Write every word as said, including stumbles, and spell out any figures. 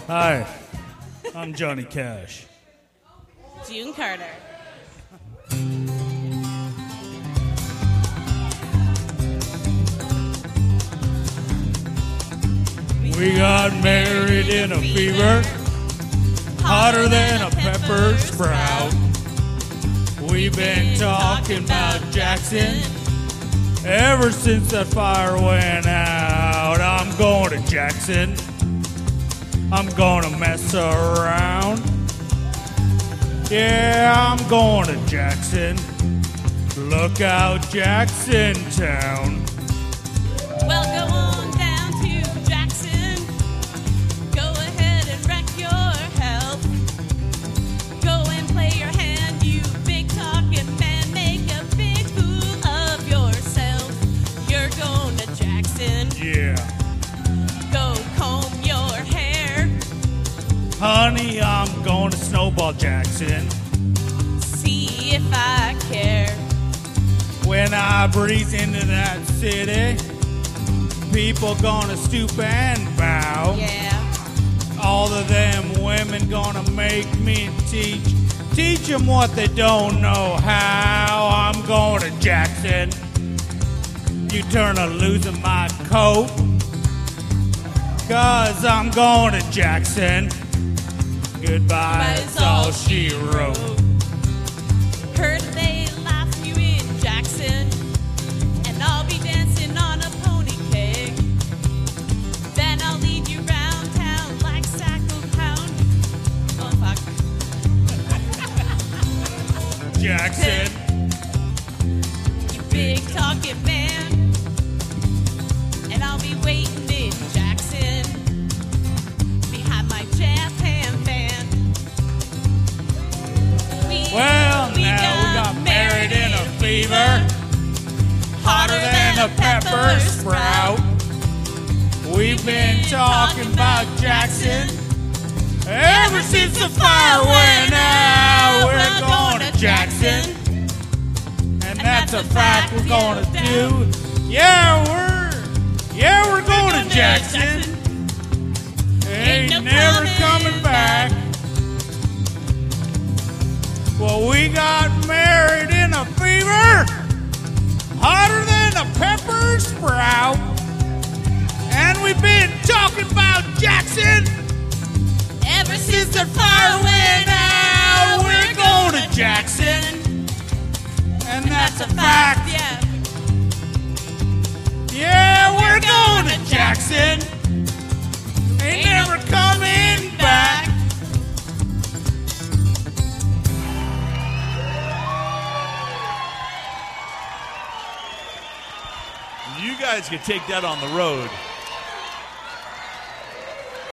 Hi, I'm Johnny Cash. June Carter. We got married in a fever, hotter than a pepper sprout. We've been talking about Jackson ever since that fire went out. I'm going to Jackson. I'm gonna mess around. Yeah, I'm going to Jackson. Look out, Jackson Town. Well, go on down to Jackson. Go ahead and wreck your health. Go and play your hand, you big talking man. Make a big fool of yourself. You're going to Jackson. Yeah. Go comb your hair. Honey, I'm going to Snowball Jackson. See if I care. When I breeze into that city, people gonna stoop and bow. Yeah. All of them women gonna make me teach. Teach them what they don't know how. I'm going to Jackson. You turn a losing my coat. Cause I'm going to Jackson. Goodbye, that's all she wrote. Heard they laugh you in Jackson, and I'll be dancing on a pony keg. Then I'll lead you round town like sack of pound. Oh fuck. Jackson. You big talking man, and I'll be waiting in Jackson behind my Japan van. We, Well, we now we got married in a fever, hotter than a pepper sprout. We've been talking about Jackson ever since the fire went out. We're going to Jackson, and that's a fact we're going to do. Yeah, we're, yeah, we're going to Jackson. Ain't never coming back. Well, we got married in a fever, hotter than a pepper sprout. And we've been talking about Jackson Ever since the fire went out. We're going to Jackson, and that's a fact. Yeah. Yeah, we're going to Jackson. Ain't never coming back. You guys can take that on the road.